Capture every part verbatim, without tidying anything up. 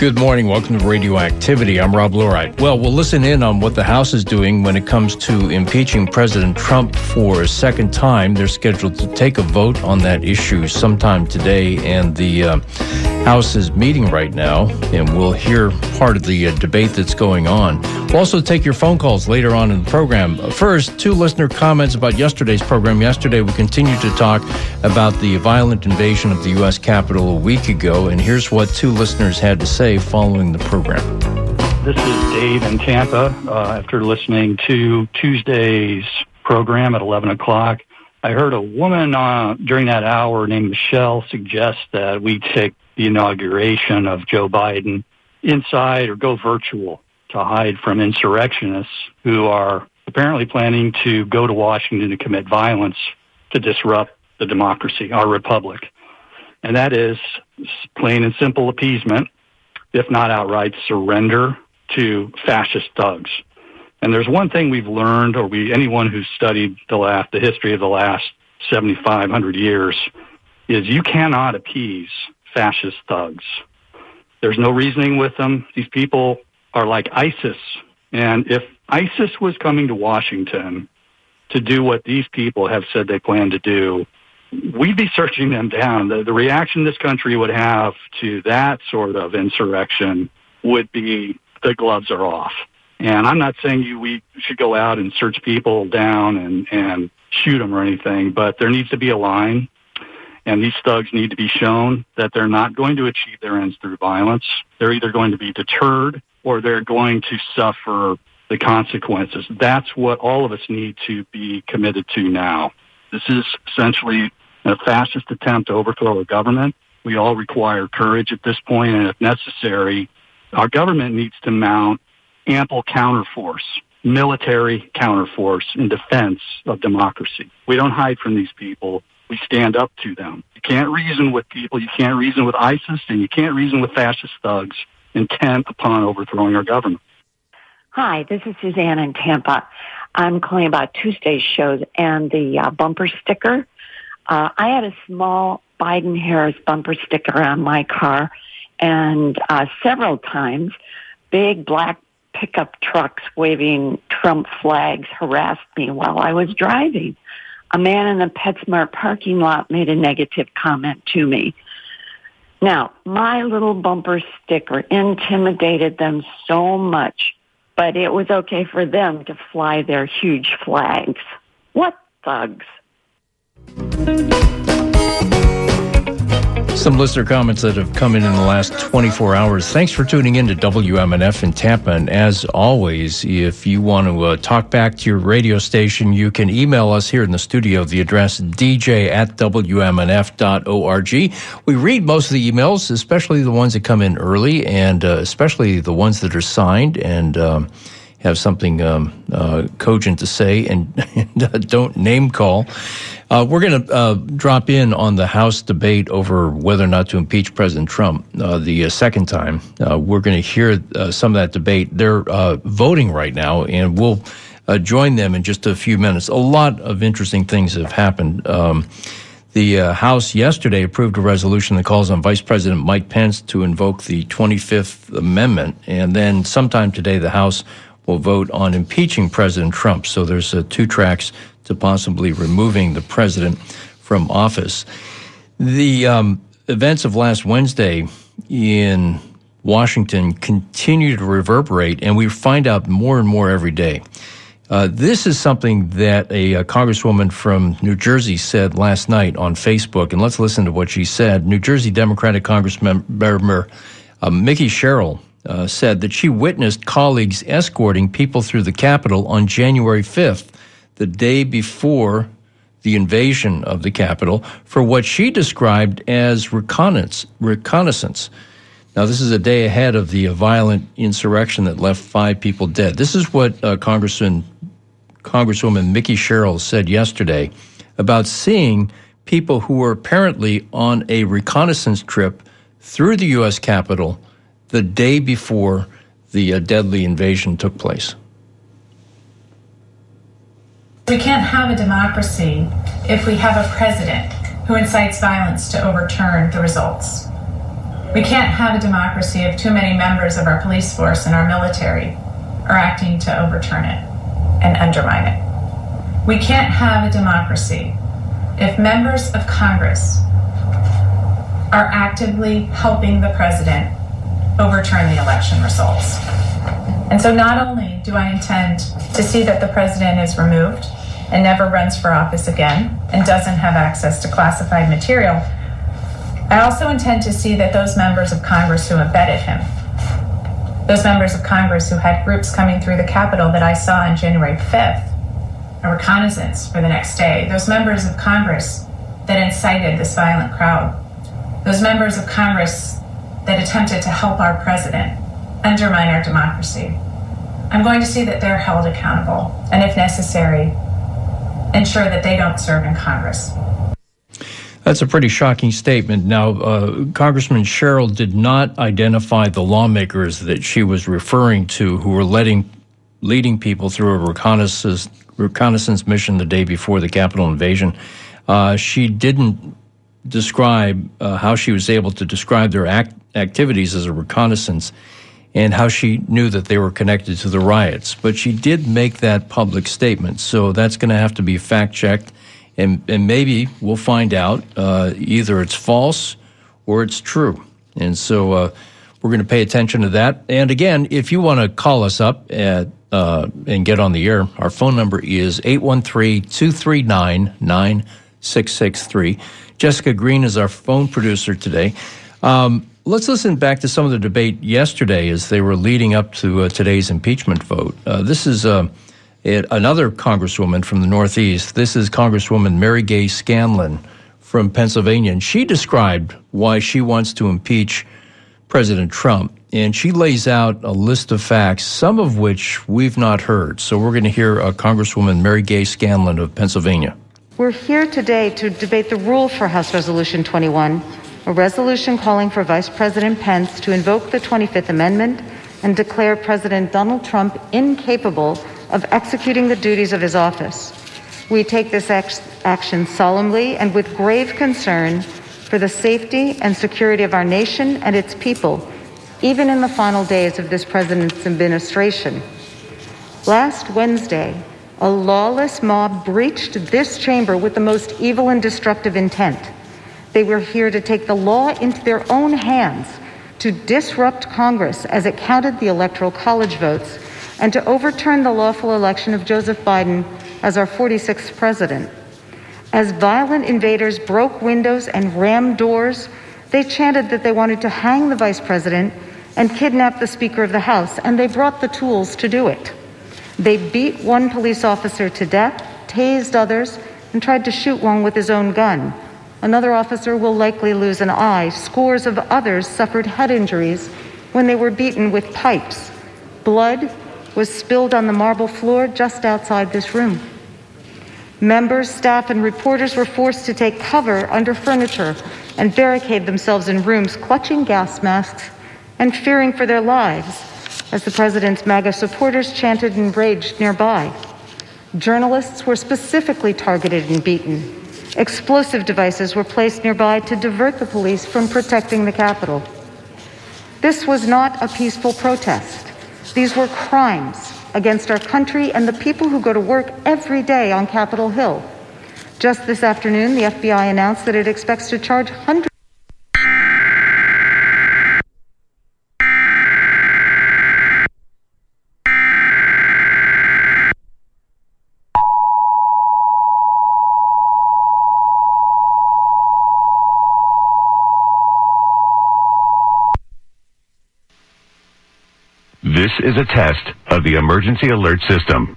Good morning. Welcome to Radioactivity. I'm Rob Lorite. Well, we'll listen in on what the House is doing when it comes to impeaching President Trump for a second time. They're scheduled to take a vote on that issue sometime today, and the uh, House is meeting right now, and we'll hear part of the uh, debate that's going on. We'll also take your phone calls later on in the program. First, two listener comments about yesterday's program. Yesterday, we continued to talk about the violent invasion of the U S Capitol a week ago, and here's what two listeners had to say following the program. This is Dave in Tampa. Uh, after listening to Tuesday's program at eleven o'clock, I heard a woman uh, during that hour named Michelle suggest that we take the inauguration of Joe Biden inside or go virtual to hide from insurrectionists who are apparently planning to go to Washington to commit violence to disrupt the democracy, our republic. And that is plain and simple appeasement, if not outright surrender to fascist thugs. And there's one thing we've learned, or we anyone who's studied the last, the history of the last seventy-five hundred years, is you cannot appease fascist thugs. There's no reasoning with them. These people are like ISIS. And if ISIS was coming to Washington to do what these people have said they plan to do, we'd be searching them down. The, the reaction this country would have to that sort of insurrection would be the gloves are off. And I'm not saying you we should go out and search people down and, and shoot them or anything, but there needs to be a line, and these thugs need to be shown that they're not going to achieve their ends through violence. They're either going to be deterred or they're going to suffer the consequences. That's what all of us need to be committed to now. This is essentially a fascist attempt to overthrow a government. We all require courage at this point, and if necessary, our government needs to mount ample counterforce, military counterforce in defense of democracy. We don't hide from these people. We stand up to them. You can't reason with people. You can't reason with ISIS, and you can't reason with fascist thugs intent upon overthrowing our government. Hi, this is Suzanne in Tampa. I'm calling about Tuesday's shows and the uh, bumper sticker. Uh, I had a small Biden-Harris bumper sticker on my car, and uh, several times big black pickup trucks waving Trump flags harassed me while I was driving. A man in the PetSmart parking lot made a negative comment to me. Now, my little bumper sticker intimidated them so much, but it was okay for them to fly their huge flags. What thugs? Some listener comments that have come in in the last twenty-four hours. Thanks for tuning in to W M N F in Tampa. And as always, if you want to uh, talk back to your radio station, you can email us here in the studio. The address d j at w m n f dot org. We read most of the emails, especially the ones that come in early, and uh, especially the ones that are signed and um, have something um, uh, cogent to say, and don't name call. Uh, we're going to uh, drop in on the House debate over whether or not to impeach President Trump uh, the uh, second time. Uh, we're going to hear uh, some of that debate. They're uh, voting right now, and we'll uh, join them in just a few minutes. A lot of interesting things have happened. Um, the uh, House yesterday approved a resolution that calls on Vice President Mike Pence to invoke the twenty-fifth Amendment, and then sometime today the House will vote on impeaching President Trump. So there's uh, two tracks to possibly removing the president from office. The um, events of last Wednesday in Washington continue to reverberate, and we find out more and more every day. Uh, this is something that a, a congresswoman from New Jersey said last night on Facebook, and let's listen to what she said. New Jersey Democratic Congressmember uh, Mickey Sherrill uh, said that she witnessed colleagues escorting people through the Capitol on January fifth, the day before the invasion of the Capitol, for what she described as reconnaissance. reconnaissance. Now, this is a day ahead of the violent insurrection that left five people dead. This is what uh, Congressman, Congresswoman Mickey Sherrill said yesterday about seeing people who were apparently on a reconnaissance trip through the U S Capitol the day before the uh, deadly invasion took place. We can't have a democracy if we have a president who incites violence to overturn the results. We We can't have a democracy if too many members of our police force and our military are acting to overturn it and undermine it. We can't have a democracy if members of Congress are actively helping the president overturn the election results. And so not only do I intend to see that the president is removed and never runs for office again and doesn't have access to classified material, I also intend to see that those members of Congress who embedded him, those members of Congress who had groups coming through the Capitol that I saw on January fifth, a reconnaissance for the next day, those members of Congress that incited this violent crowd, those members of Congress that attempted to help our president undermine our democracy. I'm going to see that they're held accountable, and if necessary, ensure that they don't serve in Congress. That's a pretty shocking statement. Now, uh, Congressman Sherrill did not identify the lawmakers that she was referring to who were letting, leading people through a reconnaissance, reconnaissance mission the day before the Capitol invasion. Uh, she didn't describe uh, how she was able to describe their act- activities as a reconnaissance and how she knew that they were connected to the riots. But she did make that public statement, so that's going to have to be fact-checked, and, and maybe we'll find out uh, either it's false or it's true. And so uh, we're going to pay attention to that. And again, if you want to call us up at, uh, and get on the air, our phone number is eight one three, two three nine, nine six six three. Jessica Green is our phone producer today. Um, let's listen back to some of the debate yesterday as they were leading up to uh, today's impeachment vote. Uh, this is uh, it, another Congresswoman from the Northeast. This is Congresswoman Mary Gay Scanlon from Pennsylvania, and she described why she wants to impeach President Trump. And she lays out a list of facts, some of which we've not heard. So we're going to hear uh, Congresswoman Mary Gay Scanlon of Pennsylvania. We're here today to debate the rule for House Resolution twenty-one, a resolution calling for Vice President Pence to invoke the twenty-fifth Amendment and declare President Donald Trump incapable of executing the duties of his office. We take this ex- action solemnly and with grave concern for the safety and security of our nation and its people, even in the final days of this president's administration. Last Wednesday, a lawless mob breached this chamber with the most evil and destructive intent. They were here to take the law into their own hands, to disrupt Congress as it counted the Electoral College votes, and to overturn the lawful election of Joseph Biden as our forty-sixth president. As violent invaders broke windows and rammed doors, they chanted that they wanted to hang the vice president and kidnap the Speaker of the House, and they brought the tools to do it. They beat one police officer to death, tased others, and tried to shoot one with his own gun. Another officer will likely lose an eye. Scores of others suffered head injuries when they were beaten with pipes. Blood was spilled on the marble floor just outside this room. Members, staff, and reporters were forced to take cover under furniture and barricade themselves in rooms, clutching gas masks and fearing for their lives as the president's MAGA supporters chanted and raged nearby. Journalists were specifically targeted and beaten. Explosive devices were placed nearby to divert the police from protecting the Capitol. This was not a peaceful protest. These were crimes against our country and the people who go to work every day on Capitol Hill. Just this afternoon, the F B I announced that it expects to charge hundreds This is a test of the emergency alert system.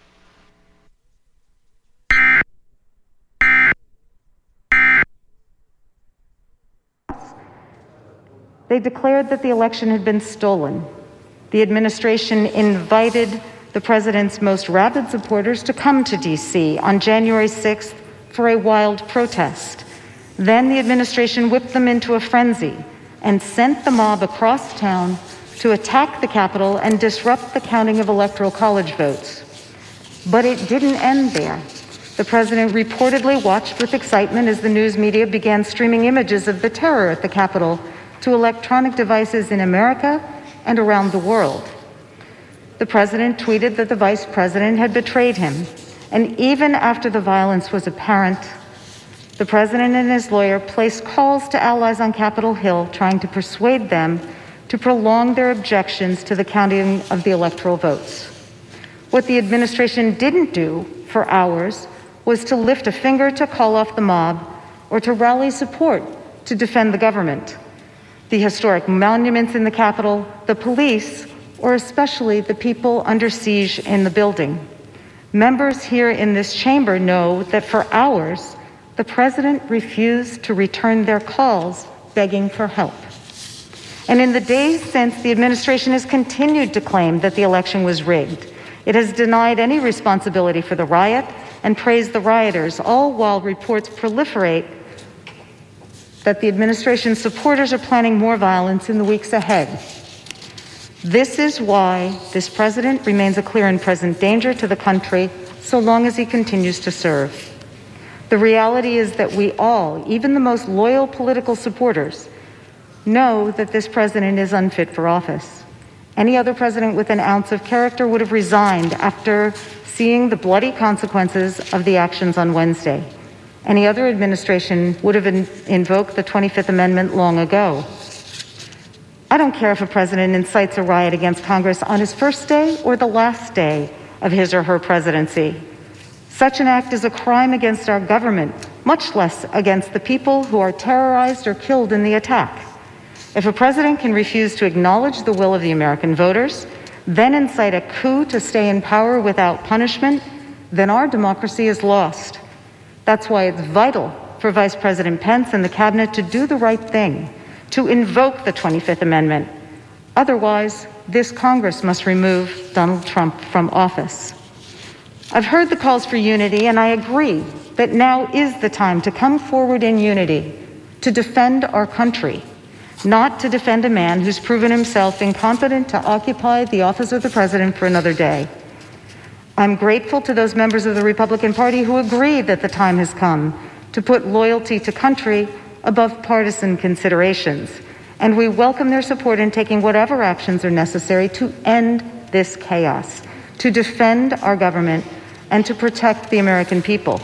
They declared that the election had been stolen. The administration invited the president's most rabid supporters to come to D C on January sixth for a wild protest. Then the administration whipped them into a frenzy and sent the mob across town to attack the Capitol and disrupt the counting of Electoral College votes. But it didn't end there. The president reportedly watched with excitement as the news media began streaming images of the terror at the Capitol to electronic devices in America and around the world. The president tweeted that the vice president had betrayed him, and even after the violence was apparent, the president and his lawyer placed calls to allies on Capitol Hill trying to persuade them to prolong their objections to the counting of the electoral votes. What the administration didn't do for hours was to lift a finger to call off the mob or to rally support to defend the government, the historic monuments in the Capitol, the police, or especially the people under siege in the building. Members here in this chamber know that for hours, the president refused to return their calls begging for help. And in the days since, the administration has continued to claim that the election was rigged. It has denied any responsibility for the riot and praised the rioters, all while reports proliferate that the administration's supporters are planning more violence in the weeks ahead. This is why this president remains a clear and present danger to the country so long as he continues to serve. The reality is that we all, even the most loyal political supporters, know that this president is unfit for office. Any other president with an ounce of character would have resigned after seeing the bloody consequences of the actions on Wednesday. Any other administration would have in- invoked the twenty-fifth Amendment long ago. I don't care if a president incites a riot against Congress on his first day or the last day of his or her presidency. Such an act is a crime against our government, much less against the people who are terrorized or killed in the attack. If a president can refuse to acknowledge the will of the American voters, then incite a coup to stay in power without punishment, then our democracy is lost. That's why it's vital for Vice President Pence and the cabinet to do the right thing, to invoke the twenty-fifth Amendment. Otherwise, this Congress must remove Donald Trump from office. I've heard the calls for unity, and I agree that now is the time to come forward in unity to defend our country, not to defend a man who's proven himself incompetent to occupy the office of the president for another day. I'm grateful to those members of the Republican Party who agree that the time has come to put loyalty to country above partisan considerations, and we welcome their support in taking whatever actions are necessary to end this chaos, to defend our government, and to protect the American people.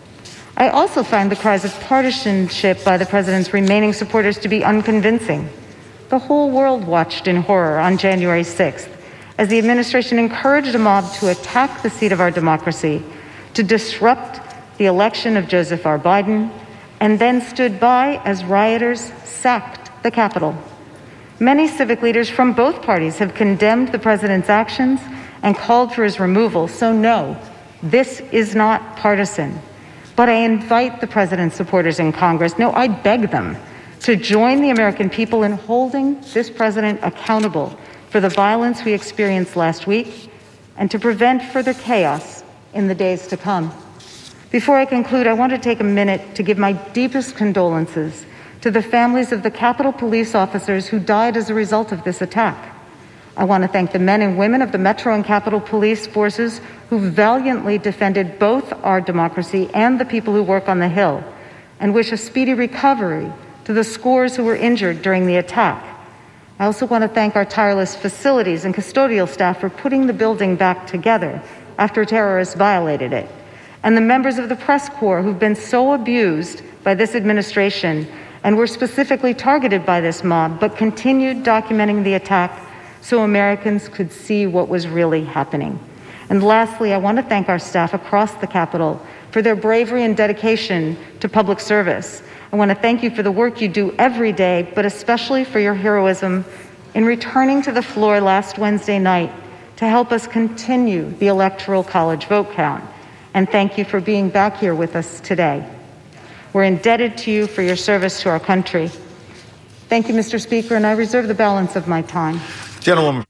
I also find the cries of partisanship by the president's remaining supporters to be unconvincing. The whole world watched in horror on January sixth as the administration encouraged a mob to attack the seat of our democracy, to disrupt the election of Joseph R. Biden, and then stood by as rioters sacked the Capitol. Many civic leaders from both parties have condemned the president's actions and called for his removal, so no, this is not partisan. But I invite the president's supporters in Congress, no, I beg them, to join the American people in holding this president accountable for the violence we experienced last week and to prevent further chaos in the days to come. Before I conclude, I want to take a minute to give my deepest condolences to the families of the Capitol Police officers who died as a result of this attack. I want to thank the men and women of the Metro and Capitol Police forces who valiantly defended both our democracy and the people who work on the Hill, and wish a speedy recovery to the scores who were injured during the attack. I also want to thank our tireless facilities and custodial staff for putting the building back together after terrorists violated it, and the members of the press corps who've been so abused by this administration and were specifically targeted by this mob, but continued documenting the attack so Americans could see what was really happening. And lastly, I want to thank our staff across the Capitol for their bravery and dedication to public service. I want to thank you for the work you do every day, but especially for your heroism in returning to the floor last Wednesday night to help us continue the Electoral College vote count. And thank you for being back here with us today. We're indebted to you for your service to our country. Thank you, Mister Speaker, and I reserve the balance of my time. Gentlewoman.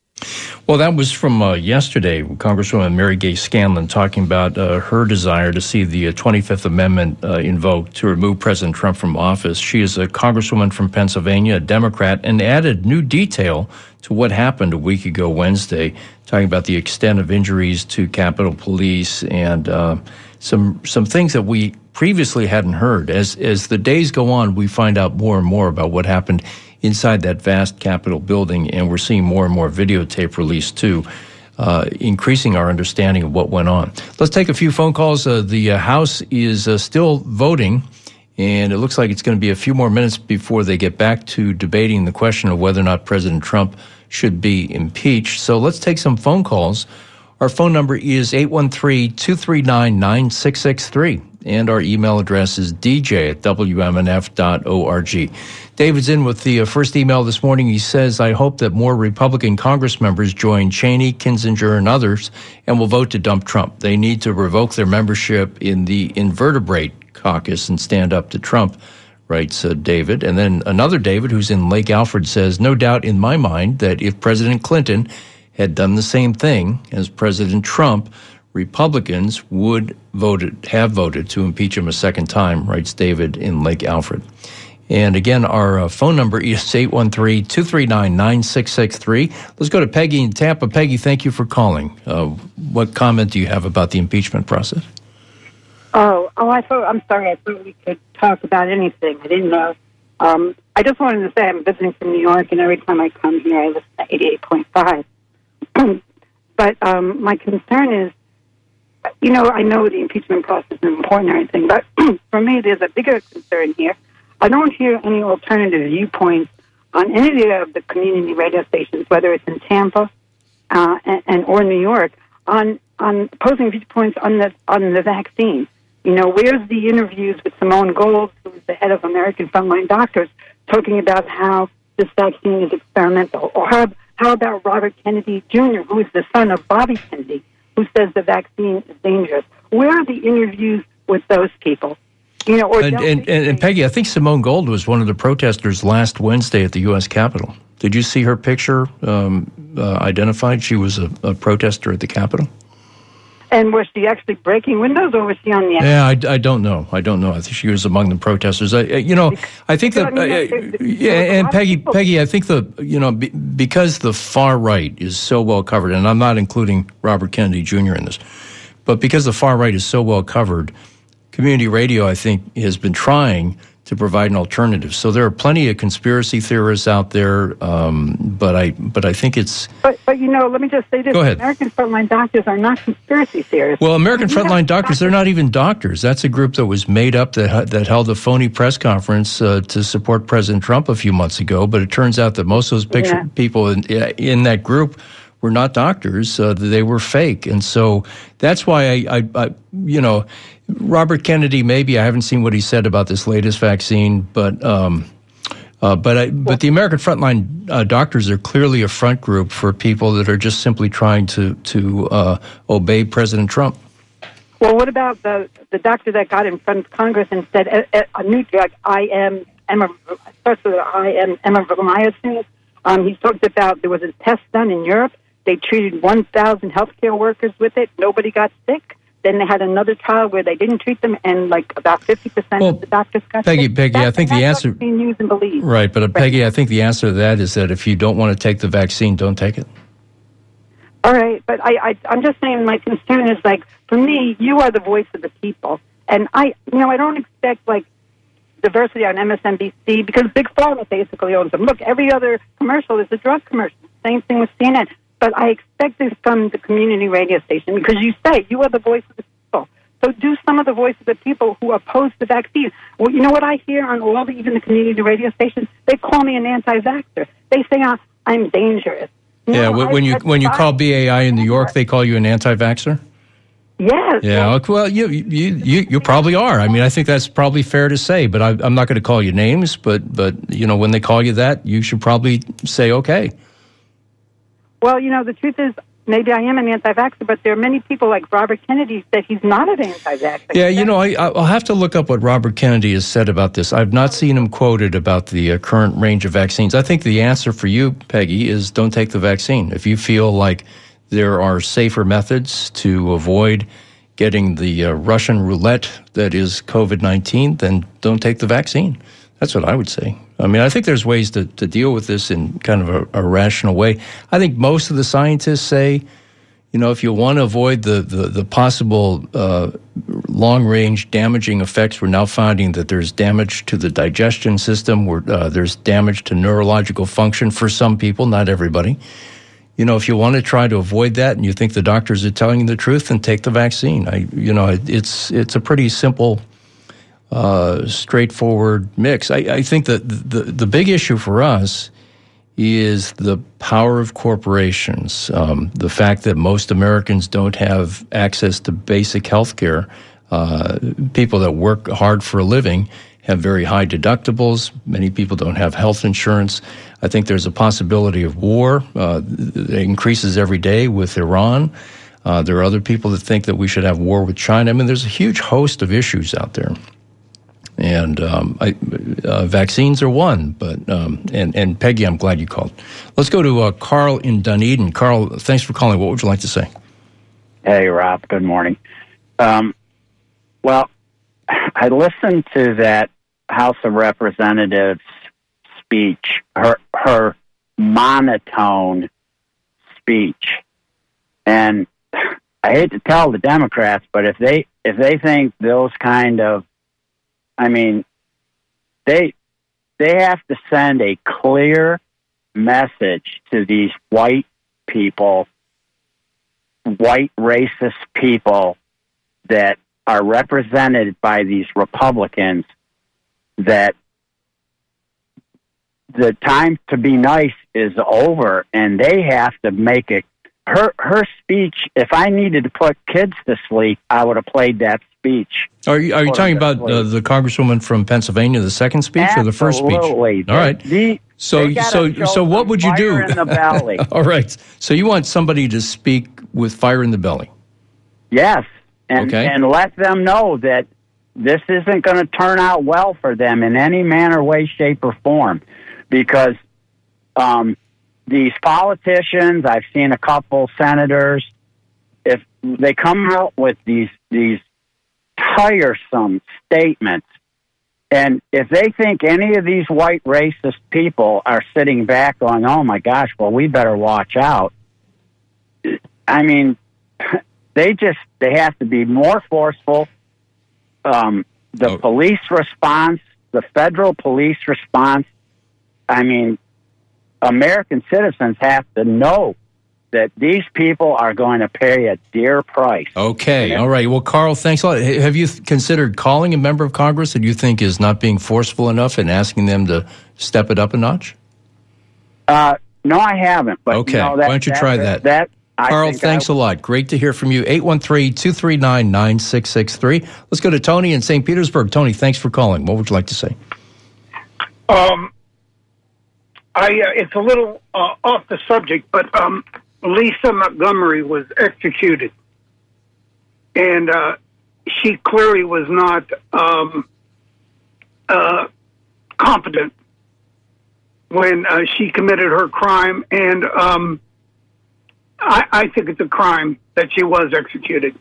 Well, that was from uh, yesterday, Congresswoman Mary Gay Scanlon talking about uh, her desire to see the uh, twenty-fifth Amendment uh, invoked to remove President Trump from office. She is a Congresswoman from Pennsylvania, a Democrat, and added new detail to what happened a week ago Wednesday, talking about the extent of injuries to Capitol Police and uh, some some things that we previously hadn't heard. As as the days go on, we find out more and more about what happened inside that vast Capitol building, and we're seeing more and more videotape released too, uh, increasing our understanding of what went on. Let's take a few phone calls. Uh, the uh, House is uh, still voting, and it looks like it's going to be a few more minutes before they get back to debating the question of whether or not President Trump should be impeached. So let's take some phone calls. Our phone number is eight one three, two three nine, nine six six three, and our email address is d j at w m n f dot org. David's in with the uh, first email this morning. He says, I hope that more Republican Congress members join Cheney, Kinzinger, and others and will vote to dump Trump. They need to revoke their membership in the Invertebrate Caucus and stand up to Trump, writes uh, David. And then another David, who's in Lake Alfred, says, no doubt in my mind that if President Clinton had done the same thing as President Trump, Republicans would voted have voted to impeach him a second time, writes David in Lake Alfred. And again, our uh, phone number is eight one three, two three nine, nine six six three. Let's go to Peggy in Tampa. Peggy, thank you for calling. Uh, what comment do you have about the impeachment process? Oh, oh, I thought, I'm sorry, I thought we could talk about anything. I didn't know. Um, I just wanted to say I'm visiting from New York, and every time I come here, I listen to eighty-eight point five. But um, my concern is, you know, I know the impeachment process is important and everything, but for me, there's a bigger concern here. I don't hear any alternative viewpoints on any of the community radio stations, whether it's in Tampa uh, and, and or New York, on on opposing viewpoints on the on the vaccine. You know, where's the interviews with Simone Gold, who's the head of American Frontline Doctors, talking about how this vaccine is experimental, or how How about Robert Kennedy Junior, who is the son of Bobby Kennedy, who says the vaccine is dangerous? Where are the interviews with those people? You know, or and, and, and, and Peggy, I think Simone Gold was one of the protesters last Wednesday at the U S Capitol. Did you see her picture um, uh, identified? She was a, a protester at the Capitol. And was she actually breaking windows, or was she on the outside? Yeah, I, I don't know. I don't know. I think she was among the protesters. I, you know, I think that, uh, yeah, and Peggy, Peggy, I think the, you know, be, because the far right is so well covered, and I'm not including Robert Kennedy Junior in this, but because the far right is so well covered, community radio, I think, has been trying to provide an alternative. So there are plenty of conspiracy theorists out there, um, but I but I think it's... But, but, you know, let me just say this. Go ahead. American Frontline Doctors are not conspiracy theorists. Well, American Frontline Doctors, they're not even doctors. That's a group that was made up that that held a phony press conference uh, to support President Trump a few months ago, but it turns out that most of those picture, yeah. people in, in that group were not doctors. Uh, they were fake. And so that's why I, I, I you know... Robert Kennedy, maybe I haven't seen what he said about this latest vaccine, but um, uh, but I, but the American Frontline uh, Doctors are clearly a front group for people that are just simply trying to to uh, obey President Trump. Well, what about the the doctor that got in front of Congress and said a, a new drug, I am Emma, starts with I am emamycin. Um, he talked about there was a test done in Europe. They treated one thousand healthcare workers with it. Nobody got sick. Then they had another trial where they didn't treat them, and like about fifty percent well, of the doctors got Peggy, sick. Peggy, that's, I think the answer... Use and believe. Right, but uh, right. Peggy, I think the answer to that is that if you don't want to take the vaccine, don't take it. All right, but I, I, I'm just saying my concern is, like, for me, you are the voice of the people. And I, you know, I don't expect, like, diversity on M S N B C because Big Pharma basically owns them. Look, every other commercial is a drug commercial. Same thing with C N N. But I expect this from the community radio station because you say you are the voice of the people. So do some of the voice of the people who oppose the vaccine. Well, you know what I hear on all the, even the community radio stations? They call me an anti-vaxxer. They say uh, I'm dangerous. Yeah, no, when I, you when you call B A I in New York, they call you an anti-vaxxer? Yes. Yeah, well, you, you you you probably are. I mean, I think that's probably fair to say, but I, I'm not going to call you names, but, but, you know, when they call you that, you should probably say, okay. Well, you know, the truth is, maybe I am an anti-vaxxer, but there are many people like Robert Kennedy that he's not an anti-vaxxer. Yeah, you know, I, I'll have to look up what Robert Kennedy has said about this. I've not seen him quoted about the uh, current range of vaccines. I think the answer for you, Peggy, is don't take the vaccine. If you feel like there are safer methods to avoid getting the uh, Russian roulette that is COVID nineteen, then don't take the vaccine. That's what I would say. I mean, I think there's ways to, to deal with this in kind of a, a rational way. I think most of the scientists say, you know, if you want to avoid the, the, the possible uh, long-range damaging effects. We're now finding that there's damage to the digestion system. Where uh, there's damage to neurological function for some people, not everybody. You know, if you want to try to avoid that, and you think the doctors are telling you the truth, then take the vaccine. I, you know, it, it's it's a pretty simple, uh, straightforward mix. I, I think that the the big issue for us is the power of corporations, um, the fact that most Americans don't have access to basic health care. Uh, people that work hard for a living have very high deductibles. Many people don't have health insurance. I think there's a possibility of war. Uh, it increases every day with Iran. Uh, there are other people that think that we should have war with China. I mean, there's a huge host of issues out there. And um, I, uh, vaccines are one, but um, and, and Peggy, I'm glad you called. Let's go to uh, Carl in Dunedin. Carl, thanks for calling. What would you like to say? Hey, Rob. Good morning. Um, well, I listened to that House of Representatives speech, her her monotone speech, and I hate to tell the Democrats, but if they if they think those kind of I mean, they they have to send a clear message to these white people, white racist people that are represented by these Republicans, that the time to be nice is over, and they have to make it. Her her speech, if I needed to put kids to sleep, I would have played that speech. Are you, are you talking about uh, the Congresswoman from Pennsylvania, the second speech, Absolutely. or the first speech? Absolutely. All right. The, so so so what would you do? Fire in the belly. All right. So you want somebody to speak with fire in the belly? Yes, and okay. and let them know that this isn't going to turn out well for them in any manner, way, shape, or form, because um, these politicians, I've seen a couple senators, if they come out with these these tiresome statements, and if they think any of these white racist people are sitting back going, oh my gosh, well, we better watch out. I mean, they just, they have to be more forceful. Um, the oh. police response, the federal police response, I mean, American citizens have to know that these people are going to pay a dear price. Okay, all right. Well, Carl, thanks a lot. Have you considered calling a member of Congress that you think is not being forceful enough and asking them to step it up a notch? Uh, no, I haven't. But okay, you know, that, why don't you that, try that? that Carl, thanks I, a lot. Great to hear from you. eight one three, two three nine, nine six six three. Let's go to Tony in Saint Petersburg. Tony, thanks for calling. What would you like to say? Um, I uh, it's a little uh, off the subject, but um, Lisa Montgomery was executed, and uh, she clearly was not um, uh, competent when uh, she committed her crime, and um, I, I think it's a crime that she was executed.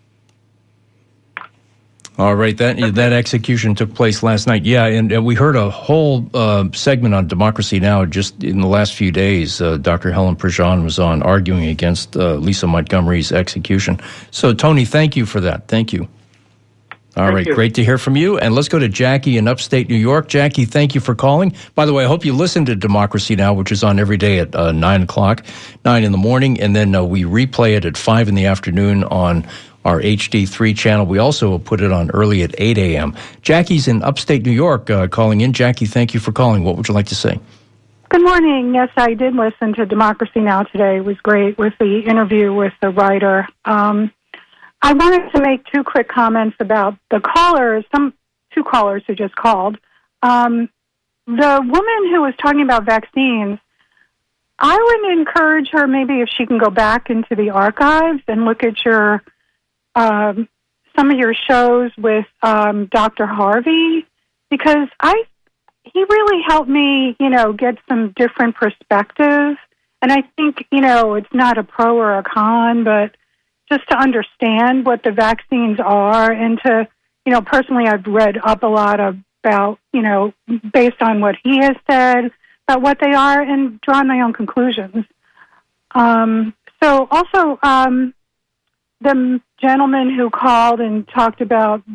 All right, that that execution took place last night. Yeah, and, and we heard a whole uh, segment on Democracy Now! Just in the last few days. Uh, Doctor Helen Prejean was on arguing against uh, Lisa Montgomery's execution. So, Tony, thank you for that. Thank you. All thank right, you. Great to hear from you. And let's go to Jackie in upstate New York. Jackie, thank you for calling. By the way, I hope you listen to Democracy Now!, which is on every day at uh, nine o'clock, nine in the morning, and then uh, we replay it at five in the afternoon on our H D three channel. We also put it on early at eight a.m. Jackie's in upstate New York uh, calling in. Jackie, thank you for calling. What would you like to say? Good morning. Yes, I did listen to Democracy Now! Today. It was great with the interview with the writer. Um, I wanted to make two quick comments about the callers, some two callers who just called. Um, the woman who was talking about vaccines, I would encourage her maybe if she can go back into the archives and look at your Um, some of your shows with um, Doctor Harvey, because I he really helped me, you know, get some different perspective. And I think, you know, it's not a pro or a con, but just to understand what the vaccines are, and to, you know, personally, I've read up a lot about, you know, based on what he has said about what they are, and drawn my own conclusions. Um, so also, um, the gentleman who called and talked about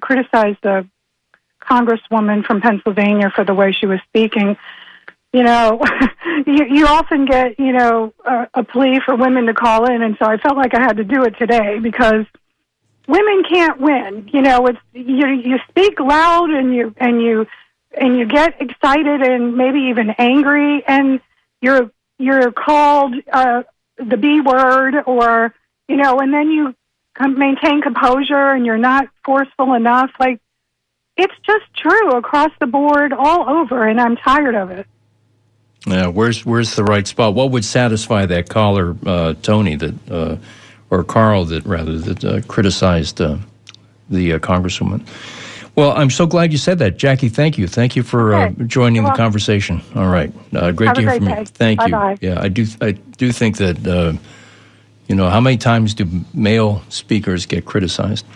criticize the congresswoman from Pennsylvania for the way she was speaking. You know, you, you often get, you know, a, a plea for women to call in, and so I felt like I had to do it today because women can't win. You know, it's you you speak loud and you and you and you get excited and maybe even angry, and you're you're called uh, the B word, or you know, and then you com- maintain composure and you're not forceful enough. Like, it's just true across the board, all over, and I'm tired of it. Yeah, where's where's the right spot? What would satisfy that caller, uh, Tony, that uh, or Carl, that rather that uh, criticized uh, the uh, congresswoman? Well, I'm so glad you said that, Jackie. Thank you, thank you for uh, joining You're the welcome. conversation. All right, uh, great Have to a hear great from day. you. Thank Bye-bye. you. Yeah, I do. I do think that uh, you know, how many times do male speakers get criticized?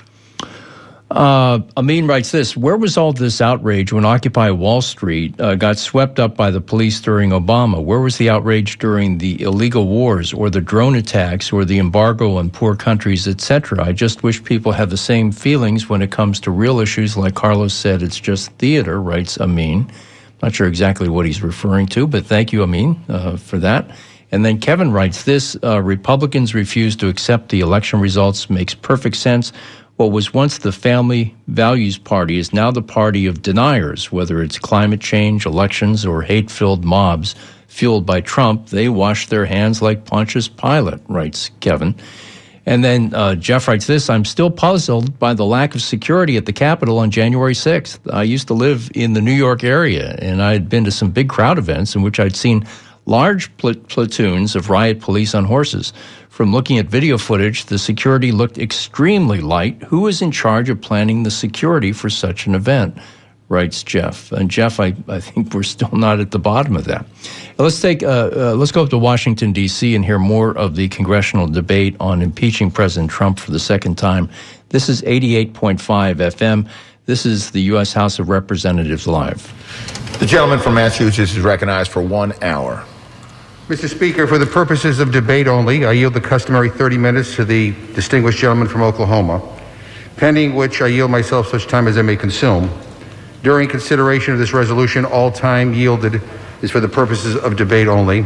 Uh, Amin writes this: where was all this outrage when Occupy Wall Street uh, got swept up by the police during Obama? Where was the outrage during the illegal wars or the drone attacks or the embargo on poor countries, et cetera? I just wish people have the same feelings when it comes to real issues. Like Carlos said, it's just theater, writes Amin. Not sure exactly what he's referring to, but thank you, Amin, uh, for that. And then Kevin writes this: uh, Republicans refuse to accept the election results. Makes perfect sense. What was once the Family Values Party is now the party of deniers, whether it's climate change, elections, or hate-filled mobs fueled by Trump. They wash their hands like Pontius Pilate, writes Kevin. And then uh, Jeff writes this: I'm still puzzled by the lack of security at the Capitol on January sixth. I used to live in the New York area, and I had been to some big crowd events in which I'd seen large pl- platoons of riot police on horses. From looking at video footage, the security looked extremely light. Who is in charge of planning the security for such an event? Writes Jeff. And Jeff, I, I think we're still not at the bottom of that. Let's take uh, uh, let's go up to Washington, D C and hear more of the congressional debate on impeaching President Trump for the second time. This is eighty-eight point five F M. This is the U S House of Representatives Live. The gentleman from Massachusetts is recognized for one hour. Mister Speaker, for the purposes of debate only, I yield the customary thirty minutes to the distinguished gentleman from Oklahoma, pending which I yield myself such time as I may consume. During consideration of this resolution, all time yielded is for the purposes of debate only.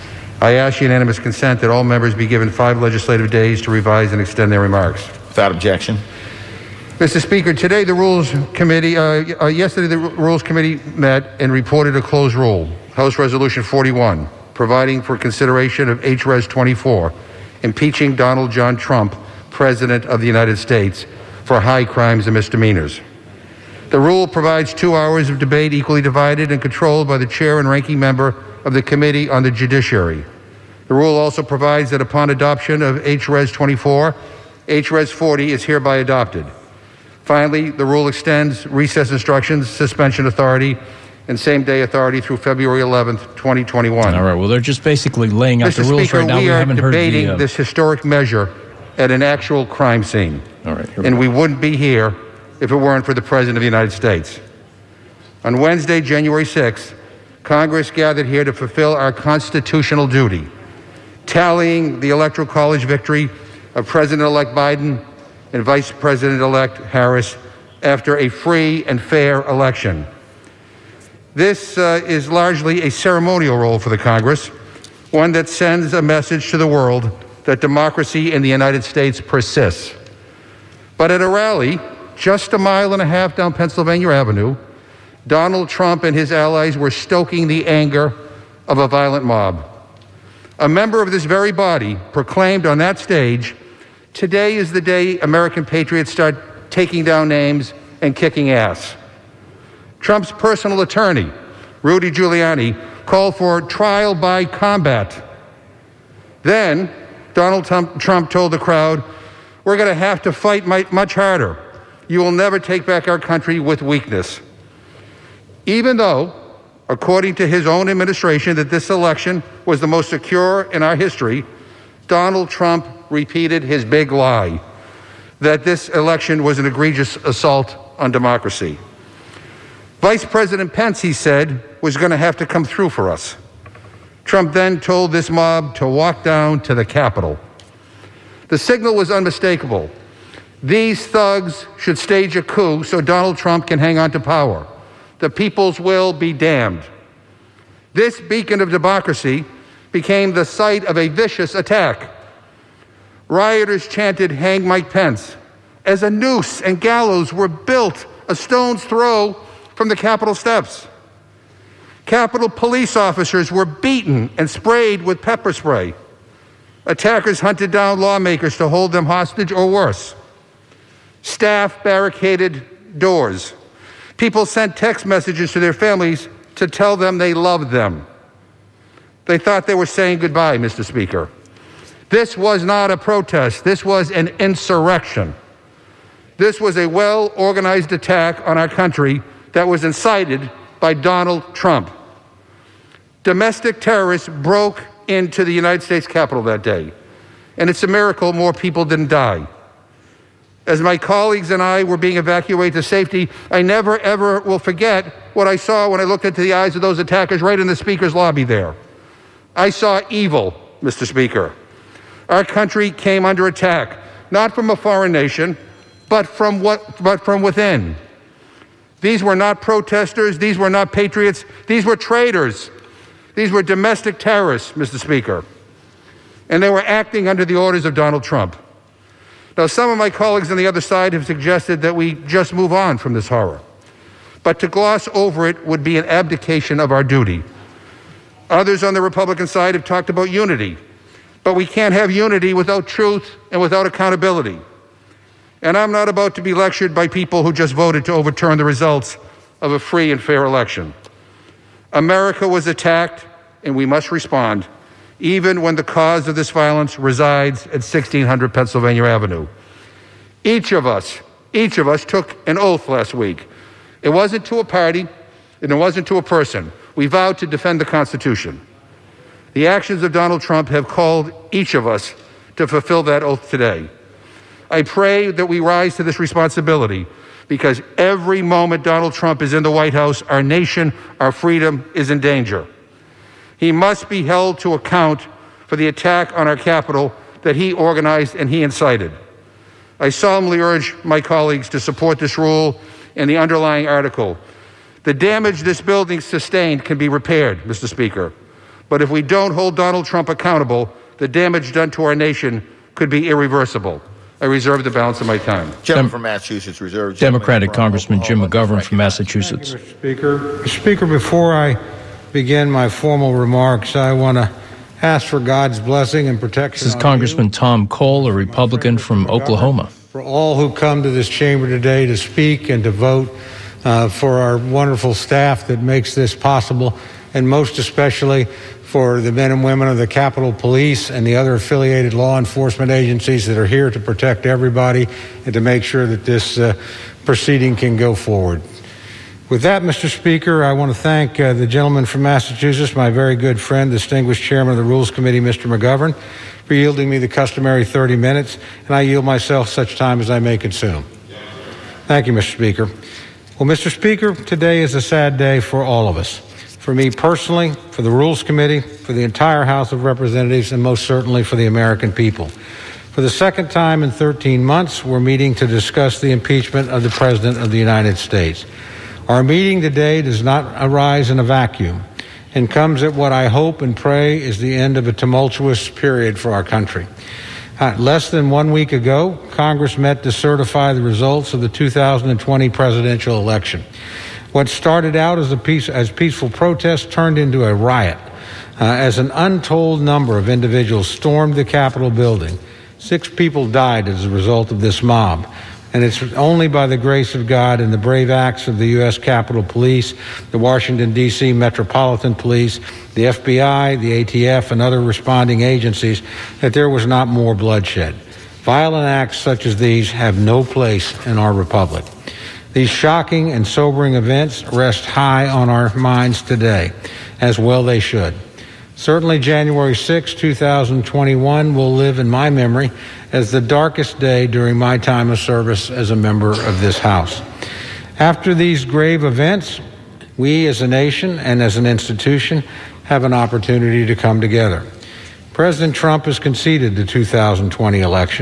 I ask unanimous consent that all members be given five legislative days to revise and extend their remarks. Without objection. Mister Speaker, today the Rules Committee, uh, uh, yesterday the Rules Committee met and reported a closed rule, House Resolution forty-one. Providing for consideration of H Res twenty-four, impeaching Donald John Trump, President of the United States, for high crimes and misdemeanors. The rule provides two hours of debate equally divided and controlled by the chair and ranking member of the Committee on the Judiciary. The rule also provides that upon adoption of H Res twenty-four, H Res forty is hereby adopted. Finally, the rule extends recess instructions, suspension authority, and same-day authority through February eleventh, twenty twenty-one. All right. Well, they're just basically laying out Mister the rules Speaker, right now. we, We are haven't debating heard the, uh... this historic measure at an actual crime scene. All right. Here we and go. we wouldn't be here if it weren't for the President of the United States. On Wednesday, January sixth, Congress gathered here to fulfill our constitutional duty, tallying the Electoral College victory of President-elect Biden and Vice President-elect Harris after a free and fair election. This uh, is largely a ceremonial role for the Congress, one that sends a message to the world that democracy in the United States persists. But at a rally just a mile and a half down Pennsylvania Avenue, Donald Trump and his allies were stoking the anger of a violent mob. A member of this very body proclaimed on that stage, "Today is the day American patriots start taking down names and kicking ass." Trump's personal attorney, Rudy Giuliani, called for trial by combat. Then, Donald Trump told the crowd, "We're going to have to fight much harder. You will never take back our country with weakness." Even though, according to his own administration, that this election was the most secure in our history, Donald Trump repeated his big lie, that this election was an egregious assault on democracy. Vice President Pence, he said, was going to have to come through for us. Trump then told this mob to walk down to the Capitol. The signal was unmistakable. These thugs should stage a coup so Donald Trump can hang on to power. The people's will be damned. This beacon of democracy became the site of a vicious attack. Rioters chanted, "Hang Mike Pence," as a noose and gallows were built a stone's throw from the Capitol steps. Capitol police officers were beaten and sprayed with pepper spray. Attackers hunted down lawmakers to hold them hostage or worse. Staff barricaded doors. People sent text messages to their families to tell them they loved them. They thought they were saying goodbye, Mister Speaker. This was not a protest. This was an insurrection. This was a well-organized attack on our country that was incited by Donald Trump. Domestic terrorists broke into the United States Capitol that day, and it's a miracle more people didn't die. As my colleagues and I were being evacuated to safety, I never, ever will forget what I saw when I looked into the eyes of those attackers right in the Speaker's lobby there. I saw evil, Mister Speaker. Our country came under attack, not from a foreign nation, but from what, but from within. These were not protesters. These were not patriots. These were traitors. These were domestic terrorists, Mister Speaker. And they were acting under the orders of Donald Trump. Now, some of my colleagues on the other side have suggested that we just move on from this horror. But to gloss over it would be an abdication of our duty. Others on the Republican side have talked about unity. But we can't have unity without truth and without accountability. And I'm not about to be lectured by people who just voted to overturn the results of a free and fair election. America was attacked, and we must respond, even when the cause of this violence resides at sixteen hundred Pennsylvania Avenue. Each of us, each of us took an oath last week. It wasn't to a party, and it wasn't to a person. We vowed to defend the Constitution. The actions of Donald Trump have called each of us to fulfill that oath today. I pray that we rise to this responsibility, because every moment Donald Trump is in the White House, our nation, our freedom is in danger. He must be held to account for the attack on our Capitol that he organized and he incited. I solemnly urge my colleagues to support this rule and the underlying article. The damage this building sustained can be repaired, Mister Speaker. But if we don't hold Donald Trump accountable, the damage done to our nation could be irreversible. I reserve the balance of my time. Gentleman from Massachusetts, reserved. Democratic Congressman Jim McGovern from Massachusetts. Thank you, Mister Speaker. Mister Speaker, before I begin my formal remarks, I want to ask for God's blessing and protection. This is Congressman Tom Cole, a Republican from Oklahoma. For all who come to this chamber today to speak and to vote, uh, for our wonderful staff that makes this possible, and most especially for the men and women of the Capitol Police and the other affiliated law enforcement agencies that are here to protect everybody and to make sure that this uh, proceeding can go forward. With that, Mister Speaker, I want to thank uh, the gentleman from Massachusetts, my very good friend, distinguished chairman of the Rules Committee, Mister McGovern, for yielding me the customary thirty minutes, and I yield myself such time as I may consume. Thank you, Mister Speaker. Well, Mister Speaker, today is a sad day for all of us. For me personally, for the Rules Committee, for the entire House of Representatives, and most certainly for the American people. For the second time in thirteen months, we're meeting to discuss the impeachment of the President of the United States. Our meeting today does not arise in a vacuum and comes at what I hope and pray is the end of a tumultuous period for our country. Uh, less than one week ago, Congress met to certify the results of the two thousand twenty presidential election. What started out as a peace, as peaceful protest turned into a riot uh, as an untold number of individuals stormed the Capitol building. Six people died as a result of this mob. And it's only by the grace of God and the brave acts of the U S Capitol Police, the Washington, D C Metropolitan Police, the F B I, the A T F, and other responding agencies that there was not more bloodshed. Violent acts such as these have no place in our republic. These shocking and sobering events rest high on our minds today, as well they should. Certainly January sixth, two thousand twenty-one will live in my memory as the darkest day during my time of service as a member of this House. After these grave events, we as a nation and as an institution have an opportunity to come together. President Trump has conceded the two thousand twenty election.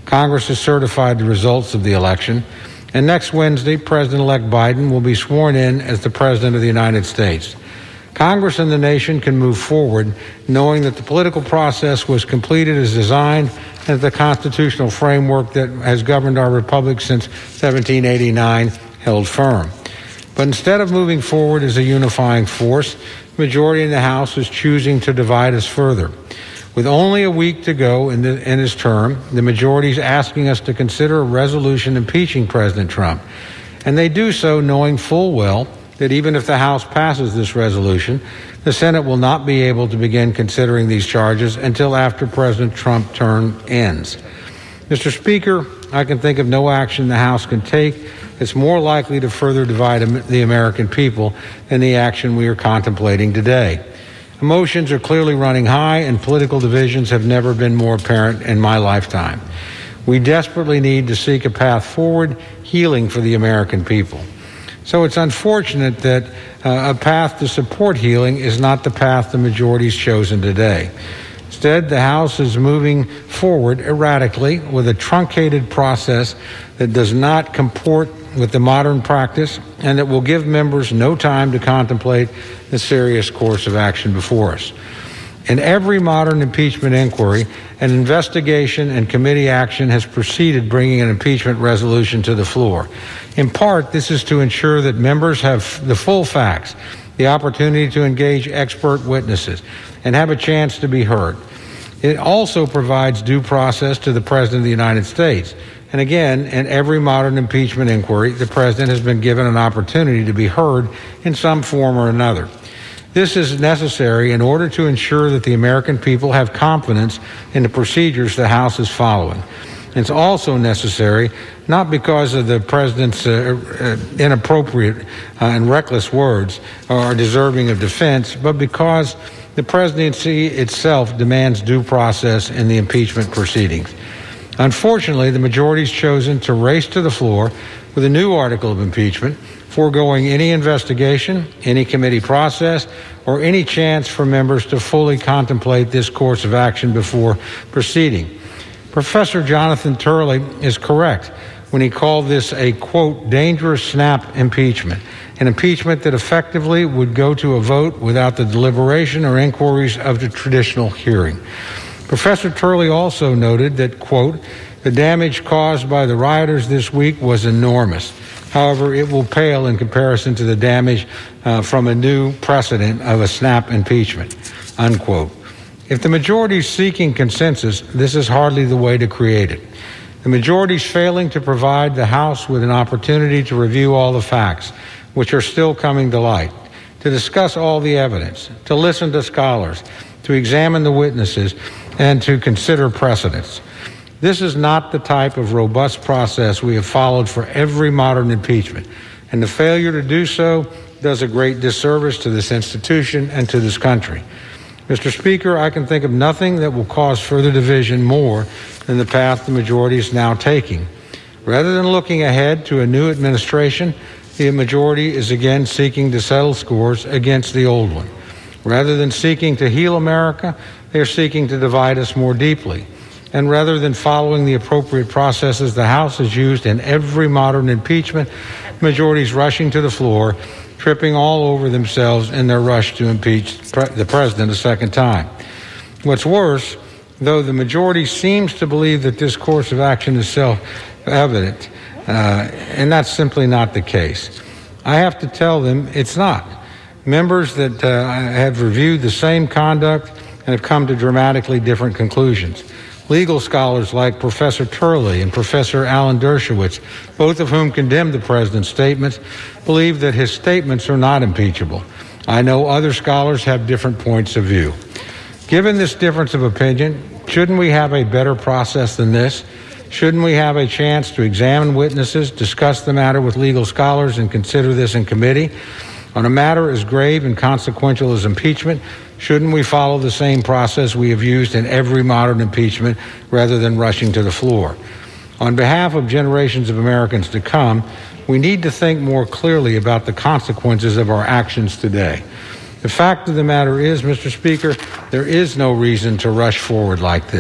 Congress has certified the results of the election, and next Wednesday, President-elect Biden will be sworn in as the President of the United States. Congress and the nation can move forward knowing that the political process was completed as designed and the constitutional framework that has governed our republic since seventeen eighty-nine held firm. But instead of moving forward as a unifying force, the majority in the House is choosing to divide us further. With only a week to go in, the, in his term, the majority is asking us to consider a resolution impeaching President Trump. And they do so knowing full well that even if the House passes this resolution, the Senate will not be able to begin considering these charges until after President Trump's term ends. Mister Speaker, I can think of no action the House can take that's more likely to further divide the American people than the action we are contemplating today. Emotions are clearly running high, and political divisions have never been more apparent in my lifetime. We desperately need to seek a path forward, healing for the American people. So it's unfortunate that uh, a path to support healing is not the path the majority's chosen today. Instead, the House is moving forward erratically with a truncated process that does not comport with the modern practice and that will give members no time to contemplate the serious course of action before us. In every modern impeachment inquiry, an investigation and committee action has preceded bringing an impeachment resolution to the floor. In part, this is to ensure that members have the full facts, the opportunity to engage expert witnesses, and have a chance to be heard. It also provides due process to the President of the United States. And again, in every modern impeachment inquiry, the President has been given an opportunity to be heard in some form or another. This is necessary in order to ensure that the American people have confidence in the procedures the House is following. It's also necessary not because of the President's uh, uh, inappropriate uh, and reckless words are deserving of defense, but because the presidency itself demands due process in the impeachment proceedings. Unfortunately, the majority has chosen to race to the floor with a new article of impeachment, foregoing any investigation, any committee process, or any chance for members to fully contemplate this course of action before proceeding. Professor Jonathan Turley is correct when he called this a, quote, dangerous snap impeachment, an impeachment that effectively would go to a vote without the deliberation or inquiries of the traditional hearing. Professor Turley also noted that, quote, the damage caused by the rioters this week was enormous. However, it will pale in comparison to the damage uh, from a new precedent of a snap impeachment, unquote. If the majority is seeking consensus, this is hardly the way to create it. The majority is failing to provide the House with an opportunity to review all the facts, which are still coming to light, to discuss all the evidence, to listen to scholars, to examine the witnesses, and to consider precedents. This is not the type of robust process we have followed for every modern impeachment, and the failure to do so does a great disservice to this institution and to this country. Mister Speaker, I can think of nothing that will cause further division more than the path the majority is now taking. Rather than looking ahead to a new administration, the majority is again seeking to settle scores against the old one. Rather than seeking to heal America, they are seeking to divide us more deeply. And rather than following the appropriate processes the House has used in every modern impeachment, the majority is rushing to the floor, tripping all over themselves in their rush to impeach the president a second time. What's worse, though the majority seems to believe that this course of action is self-evident, uh, and that's simply not the case. I have to tell them it's not. Members that uh, have reviewed the same conduct and have come to dramatically different conclusions. Legal scholars like Professor Turley and Professor Alan Dershowitz, both of whom condemned the president's statements, believe that his statements are not impeachable. I know other scholars have different points of view. Given this difference of opinion, shouldn't we have a better process than this? Shouldn't we have a chance to examine witnesses, discuss the matter with legal scholars, and consider this in committee? On a matter as grave and consequential as impeachment, shouldn't we follow the same process we have used in every modern impeachment rather than rushing to the floor? On behalf of generations of Americans to come, we need to think more clearly about the consequences of our actions today. The fact of the matter is, Mister Speaker, there is no reason to rush forward like this.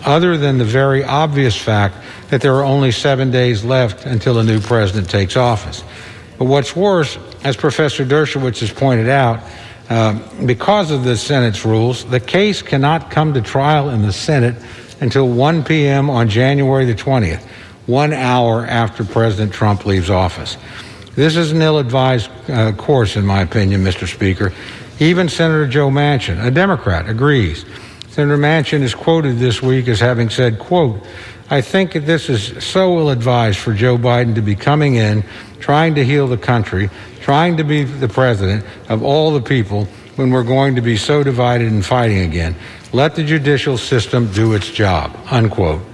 other than the very obvious fact that there are only seven days left until a new president takes office. But what's worse, as Professor Dershowitz has pointed out, uh, because of the Senate's rules, the case cannot come to trial in the Senate until one p.m. on January the twentieth, one hour after President Trump leaves office. This is an ill-advised uh, course, in my opinion, Mister Speaker. Even Senator Joe Manchin, a Democrat, agrees. Senator Manchin is quoted this week as having said, quote, "I think that this is so ill-advised for Joe Biden to be coming in, trying to heal the country, trying to be the president of all the people when we're going to be so divided and fighting again. Let the judicial system do its job," unquote.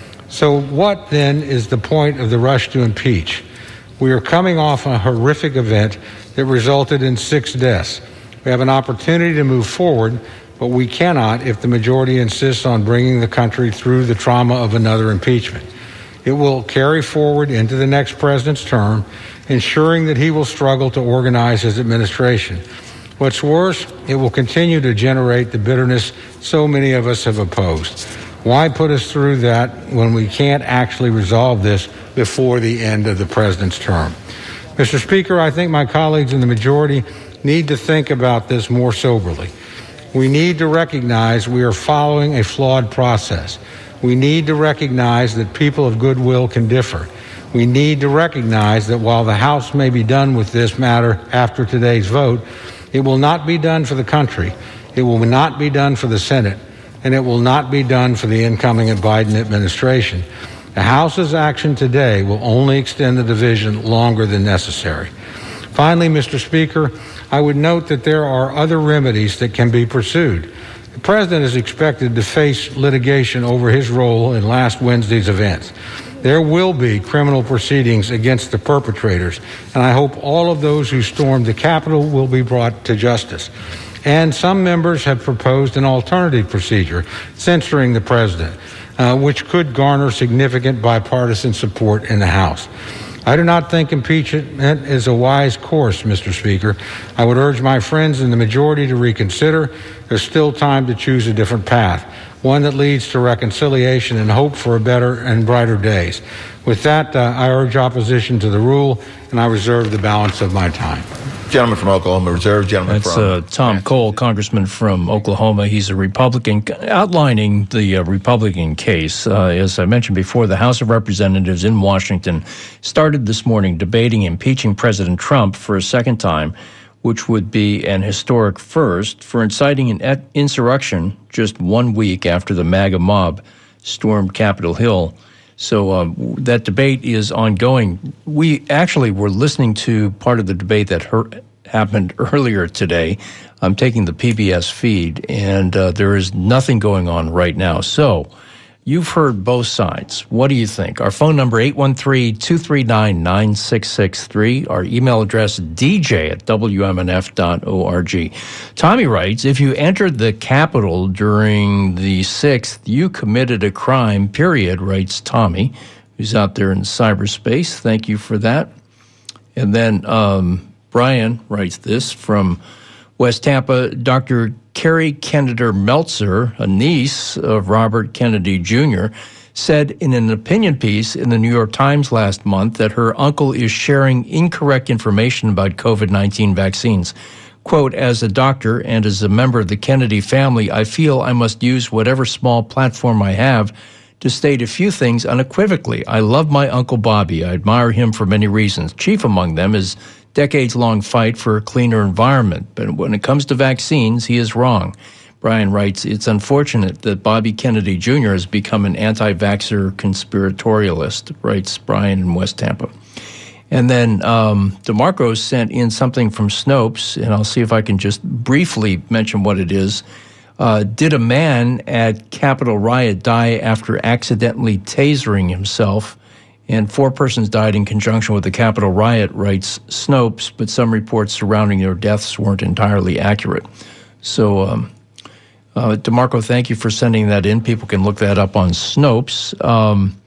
So what then is the point of the rush to impeach? We are coming off a horrific event that resulted in six deaths. We have an opportunity to move forward, but we cannot if the majority insists on bringing the country through the trauma of another impeachment. It will carry forward into the next president's term, ensuring that he will struggle to organize his administration. What's worse, it will continue to generate the bitterness so many of us have opposed. Why put us through that when we can't actually resolve this before the end of the president's term? Mister Speaker, I think my colleagues in the majority need to think about this more soberly. We need to recognize we are following a flawed process. We need to recognize that people of goodwill can differ. We need to recognize that while the House may be done with this matter after today's vote, it will not be done for the country. It will not be done for the Senate, and it will not be done for the incoming Biden administration. The House's action today will only extend the division longer than necessary. Finally, Mister Speaker, I would note that there are other remedies that can be pursued. The President is expected to face litigation over his role in last Wednesday's events. There will be criminal proceedings against the perpetrators, and I hope all of those who stormed the Capitol will be brought to justice. And some members have proposed an alternative procedure, censoring the President, uh, which could garner significant bipartisan support in the House. I do not think impeachment is a wise course, Mister Speaker. I would urge my friends in the majority to reconsider. There's still time to choose a different path, one that leads to reconciliation and hope for a better and brighter days. With that, uh, I urge opposition to the rule, and I reserve the balance of my time. Gentleman from Oklahoma, reserve. Gentleman That's from... uh, Tom Cole, congressman from Oklahoma. He's a Republican, outlining the uh, Republican case. Uh, as I mentioned before, the House of Representatives in Washington started this morning debating impeaching President Trump for a second time, which would be an historic first for inciting an insurrection just one week after the MAGA mob stormed Capitol Hill. So um, that debate is ongoing. We actually were listening to part of the debate that her- happened earlier today. I'm taking the P B S feed, and uh, there is nothing going on right now. So you've heard both sides. What do you think? Our phone number, eight one three, two three nine, nine six six three. Our email address, d j at w m n f dot org. Tommy writes, if you entered the Capitol during the sixth, you committed a crime, period, writes Tommy, who's out there in cyberspace. Thank you for that. And then um, Brian writes this from West Tampa. Doctor Carrie Kennedy Meltzer, a niece of Robert Kennedy Junior, said in an opinion piece in the New York Times last month that her uncle is sharing incorrect information about COVID nineteen vaccines. Quote, as a doctor and as a member of the Kennedy family, I feel I must use whatever small platform I have to state a few things unequivocally. I love my Uncle Bobby. I admire him for many reasons. Chief among them is decades-long fight for a cleaner environment. But when it comes to vaccines, he is wrong. Brian writes, it's unfortunate that Bobby Kennedy Junior has become an anti-vaxxer conspiratorialist, writes Brian in West Tampa. And then um, DeMarco sent in something from Snopes, and I'll see if I can just briefly mention what it is. Uh, did a man at Capitol riot die after accidentally tasering himself? And four persons died in conjunction with the Capitol riot, writes Snopes, but some reports surrounding their deaths weren't entirely accurate. So, um, uh, DeMarco, thank you for sending that in. People can look that up on Snopes. Um,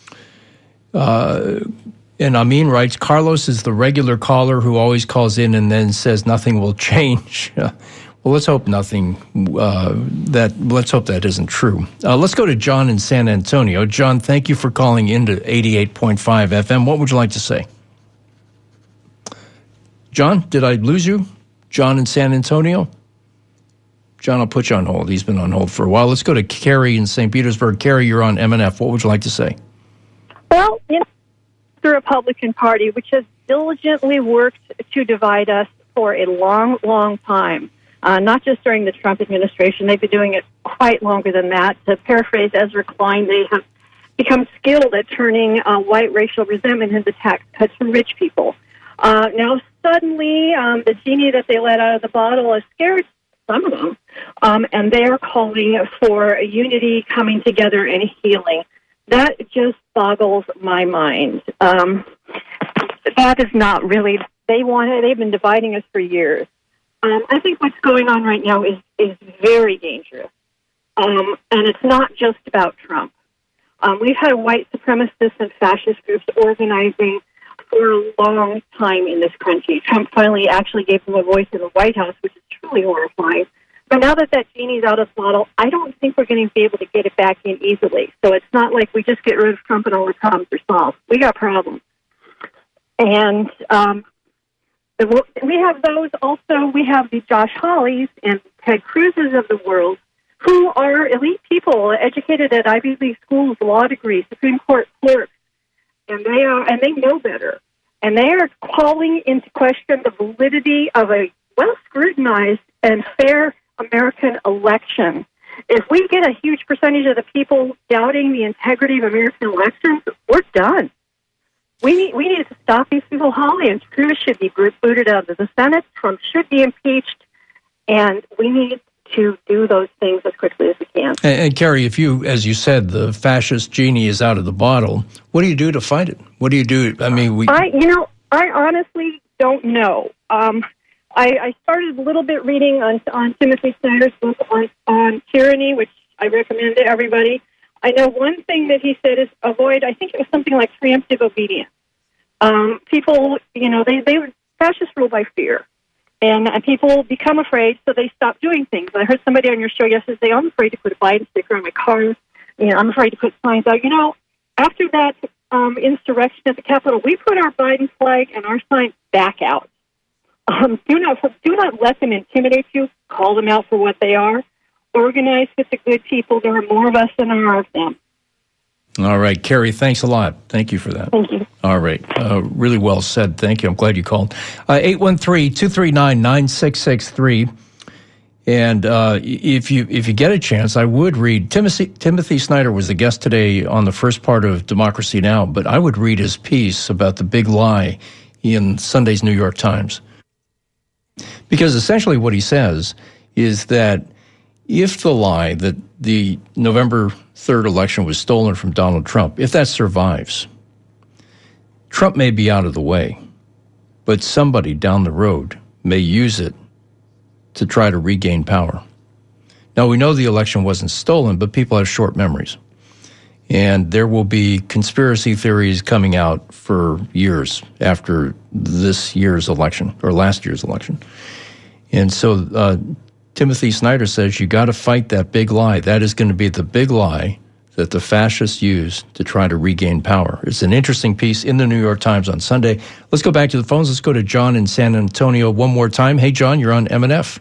uh, and Amin writes, Carlos is the regular caller who always calls in and then says nothing will change. Well, let's hope nothing, uh, that, let's hope that isn't true. Uh, let's go to John in San Antonio. John, thank you for calling into eighty-eight point five F M. What would you like to say? John, did I lose you? John in San Antonio? John, I'll put you on hold. He's been on hold for a while. Let's go to Carrie in Saint Petersburg. Carrie, you're on M N F. What would you like to say? Well, you know, the Republican Party, which has diligently worked to divide us for a long, long time, uh, not just during the Trump administration. They've been doing it quite longer than that. To paraphrase Ezra Klein, they have become skilled at turning uh, white racial resentment into tax cuts for rich people. Uh, now, suddenly, um, the genie that they let out of the bottle has scared some of them, um, and they are calling for unity, coming together, and healing. That just boggles my mind. Um, that is not really, they want it, they've been dividing us for years. Um, I think what's going on right now is, is very dangerous. Um, and it's not just about Trump. Um, we've had white supremacists and fascist groups organizing for a long time in this country. Trump finally actually gave them a voice in the White House, which is truly horrifying. But now that that genie's out of the bottle, I don't think we're going to be able to get it back in easily. So it's not like we just get rid of Trump and all the problems are solved. We got problems. And um, we have those also. We have the Josh Hawleys and Ted Cruz's of the world who are elite people, educated at Ivy League schools, law degrees, Supreme Court clerks, and they are and they know better. And they are calling into question the validity of a well-scrutinized and fair American election. If we get a huge percentage of the people doubting the integrity of American elections, we're done. We need we need to stop these people. Hawley and Cruz should be booted out of the Senate. Trump should be impeached, and we need to do those things as quickly as we can. And, and Carrie, if you, as you said, the fascist genie is out of the bottle, what do you do to fight it? What do you do? I mean, we. I, you know, I honestly don't know. Um, I, I started a little bit reading on on Timothy Snyder's book on, on tyranny, which I recommend to everybody. I know one thing that he said is avoid, I think it was something like preemptive obedience. Um, people, you know, they, they fascists rule by fear. And uh, people become afraid, so they stop doing things. I heard somebody on your show yesterday say, I'm afraid to put a Biden sticker on my car. You know, I'm afraid to put signs out. You know, after that um, insurrection at the Capitol, we put our Biden flag and our sign back out. Um, do not do not let them intimidate you. Call them out for what they are. Organize with the good people. There are more of us than there are of them. All right, Carrie, thanks a lot. Thank you for that. Thank you. All right. Uh, really well said. Thank you. I'm glad you called. Uh, eight one three, two three nine, nine six six three. And uh, if you if you get a chance, I would read. Timothy, Timothy Snyder was the guest today on the first part of Democracy Now!, but I would read his piece about the big lie in Sunday's New York Times. Because essentially what he says is that if the lie that the November third election was stolen from Donald Trump, if that survives, Trump may be out of the way, but somebody down the road may use it to try to regain power. Now, we know the election wasn't stolen, but people have short memories. And there will be conspiracy theories coming out for years after this year's election, or last year's election. And so uh, Timothy Snyder says you got to fight that big lie. That is going to be the big lie that the fascists use to try to regain power. It's an interesting piece in the New York Times on Sunday. Let's go back to the phones. Let's go to John in San Antonio one more time. Hey, John, you're on M N F.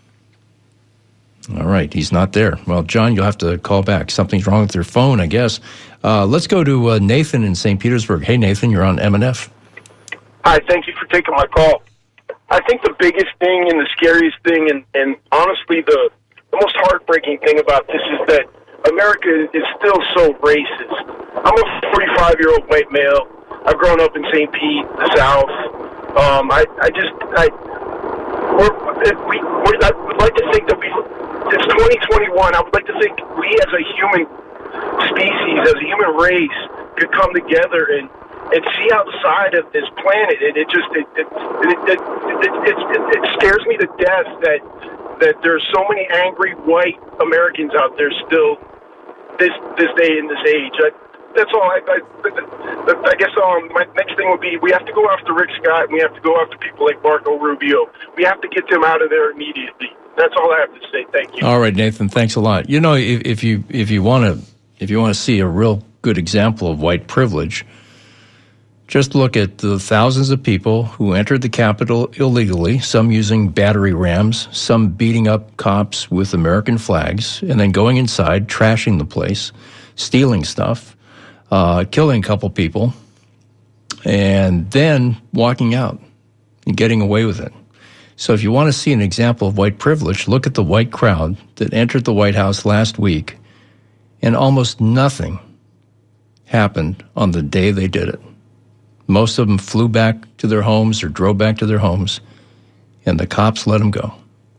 All right, he's not there. Well, John, you'll have to call back. Something's wrong with your phone, I guess. Uh, let's go to uh, Nathan in Saint Petersburg. Hey, Nathan, you're on M N F. Hi, thank you for taking my call. I think the biggest thing and the scariest thing, and, and honestly the, the most heartbreaking thing about this is that America is still so racist. I'm a forty-five-year-old white male. I've grown up in Saint Pete, the South. Um, I, I just, I, we're, we, we're, I would like to think that we, it's twenty twenty-one, I would like to think we as a human species, as a human race, could come together and, and see outside of this planet. And it just, it, it, it, it, it, it, it, it scares me to death that, that there's so many angry white Americans out there still this this day in this age. I, That's all. I, I, I guess um, my next thing would be we have to go after Rick Scott, and we have to go after people like Marco Rubio. We have to get them out of there immediately. That's all I have to say. Thank you. All right, Nathan. Thanks a lot. You know, if, if you if you want to if you want to see a real good example of white privilege, just look at the thousands of people who entered the Capitol illegally, some using battery rams, some beating up cops with American flags, and then going inside, trashing the place, stealing stuff, uh, killing a couple people, and then walking out and getting away with it. So if you want to see an example of white privilege, look at the white crowd that entered the White House last week, and almost nothing happened on the day they did it. Most of them flew back to their homes or drove back to their homes, and the cops let them go.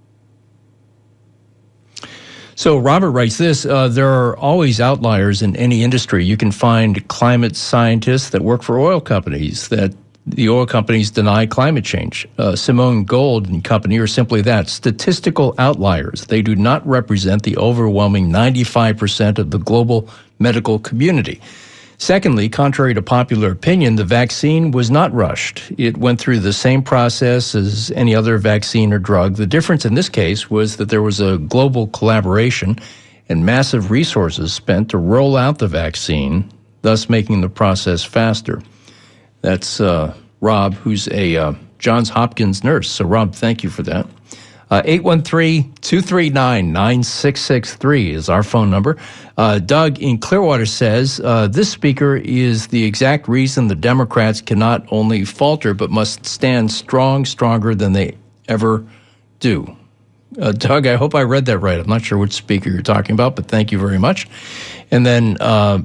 So Robert writes this, uh, there are always outliers in any industry. You can find climate scientists that work for oil companies, that the oil companies deny climate change. Uh, Simone Gold and company are simply that, statistical outliers. They do not represent the overwhelming ninety-five percent of the global medical community. Secondly, contrary to popular opinion, the vaccine was not rushed. It went through the same process as any other vaccine or drug. The difference in this case was that there was a global collaboration and massive resources spent to roll out the vaccine, thus making the process faster. That's uh, Rob, who's a uh, Johns Hopkins nurse. So, Rob, thank you for that. Uh, eight one three, two three nine, nine six six three is our phone number. Uh, Doug in Clearwater says, uh, this speaker is the exact reason the Democrats cannot only falter, but must stand strong, stronger than they ever do. Uh, Doug, I hope I read that right. I'm not sure which speaker you're talking about, but thank you very much. And then uh,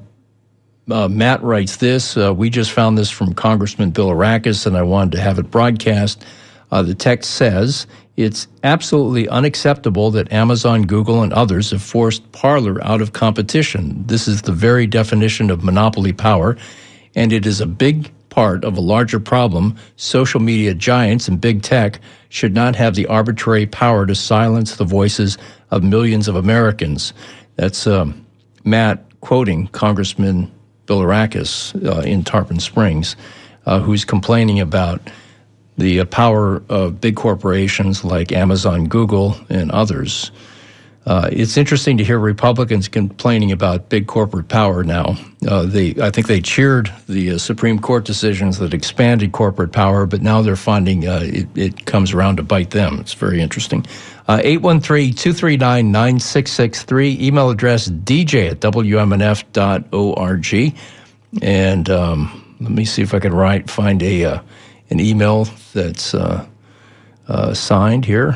uh, Matt writes this. Uh, we just found this from Congressman Bill Arakis, and I wanted to have it broadcast. Uh, the text says, it's absolutely unacceptable that Amazon, Google, and others have forced Parler out of competition. This is the very definition of monopoly power, and it is a big part of a larger problem. Social media giants and big tech should not have the arbitrary power to silence the voices of millions of Americans. That's um, Matt quoting Congressman Bill Arakis uh, in Tarpon Springs, uh, who's complaining about the power of big corporations like Amazon, Google, and others. Uh, it's interesting to hear Republicans complaining about big corporate power now. Uh, they, I think they cheered the uh, Supreme Court decisions that expanded corporate power, but now they're finding uh, it, it comes around to bite them. It's very interesting. Uh, eight one three, two three nine, nine six six three, email address d j at w m n f dot org. And um, let me see if I can write, find a... Uh, an email that's uh, uh, signed here.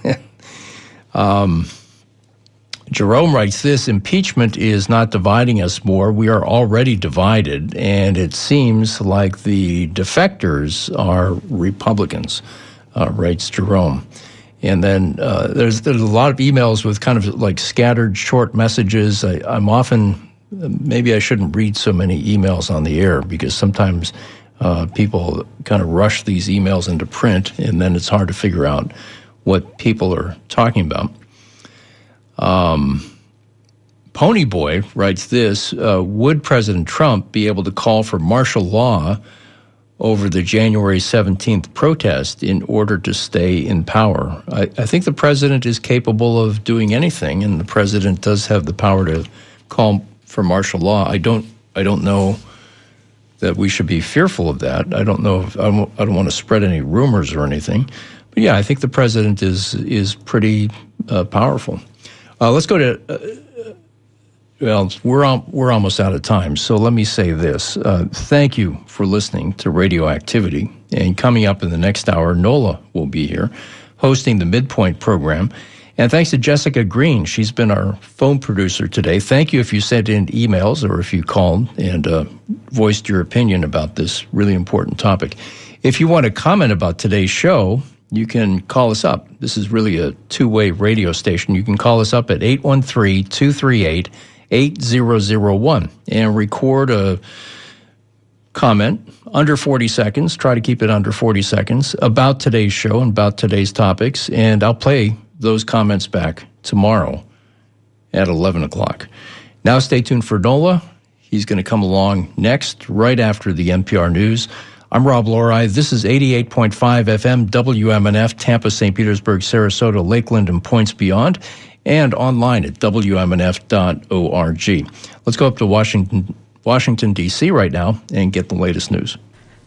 um, Jerome writes this, impeachment is not dividing us more. We are already divided, and it seems like the defectors are Republicans, uh, writes Jerome. And then uh, there's, there's a lot of emails with kind of like scattered short messages. I, I'm often, maybe I shouldn't read so many emails on the air because sometimes Uh, people kind of rush these emails into print, and then it's hard to figure out what people are talking about. Um, Ponyboy writes this, uh, would President Trump be able to call for martial law over the January seventeenth protest in order to stay in power? I, I think the president is capable of doing anything, and the president does have the power to call for martial law. I don't, I don't know that we should be fearful of that. I don't know if, I don't, I don't want to spread any rumors or anything. But yeah, I think the president is is pretty uh, powerful. Uh, let's go to, uh, well, we're, on, we're almost out of time, so let me say this. Uh, thank you for listening to Radioactivity. And coming up in the next hour, Nola will be here hosting the Midpoint program. And thanks to Jessica Green. She's been our phone producer today. Thank you if you sent in emails or if you called and uh, voiced your opinion about this really important topic. If you want to comment about today's show, you can call us up. This is really a two-way radio station. You can call us up at eight one three, two three eight, eight zero zero one and record a comment under forty seconds. Try to keep it under forty seconds about today's show and about today's topics, and I'll play those comments back tomorrow at eleven o'clock. Now stay tuned for Nola. He's going to come along next, right after the N P R News. I'm Rob Lori. This is eighty-eight point five F M W M N F, Tampa, Saint Petersburg, Sarasota, Lakeland, and points beyond, and online at W M N F dot org. Let's go up to Washington, Washington, D C right now and get the latest news.